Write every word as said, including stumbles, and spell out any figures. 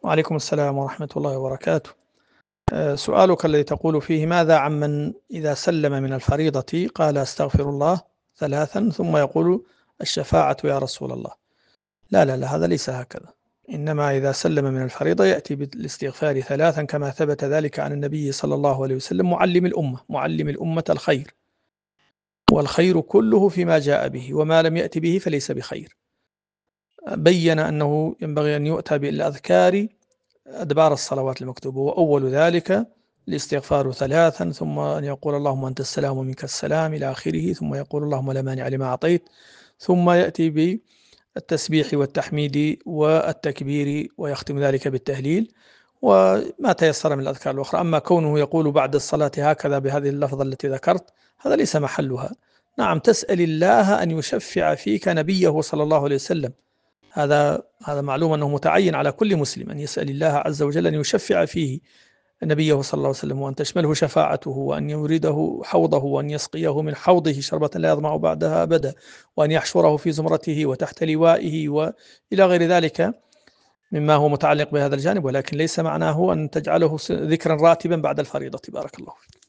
وعليكم السلام ورحمة الله وبركاته. آه، سؤالك الذي تقول فيه: ماذا عمن إذا سلم من الفريضة قال أستغفر الله ثلاثا ثم يقول الشفاعة يا رسول الله؟ لا لا لا، هذا ليس هكذا. إنما إذا سلم من الفريضة يأتي بالاستغفار ثلاثا كما ثبت ذلك عن النبي صلى الله عليه وسلم، معلم الأمة معلم الأمة الخير، والخير كله فيما جاء به، وما لم يأتي به فليس بخير. بين أنه ينبغي أن يؤتى بالأذكار أدبار الصلوات المكتوبة، وأول ذلك الاستغفار ثلاثا، ثم أن يقول اللهم أنت السلام ومنك السلام إلى آخره، ثم يقول اللهم لا مانع لما أعطيت، ثم يأتي بالتسبيح والتحميد والتكبير، ويختم ذلك بالتهليل وما تيسر من الأذكار الأخرى. أما كونه يقول بعد الصلاة هكذا بهذه اللفظة التي ذكرت، هذا ليس محلها. نعم، تسأل الله أن يشفع فيك نبيه صلى الله عليه وسلم، هذا هذا معلوم أنه متعين على كل مسلم أن يسأل الله عز وجل أن يشفع فيه نبيه صلى الله عليه وسلم، وأن تشمله شفاعته، وأن يورده حوضه، وأن يسقيه من حوضه شربة لا يظمأ بعدها أبدا، وأن يحشره في زمرته وتحت لوائه وإلى غير ذلك مما هو متعلق بهذا الجانب. ولكن ليس معناه أن تجعله ذكرا راتبا بعد الفريضة. بارك الله فيك.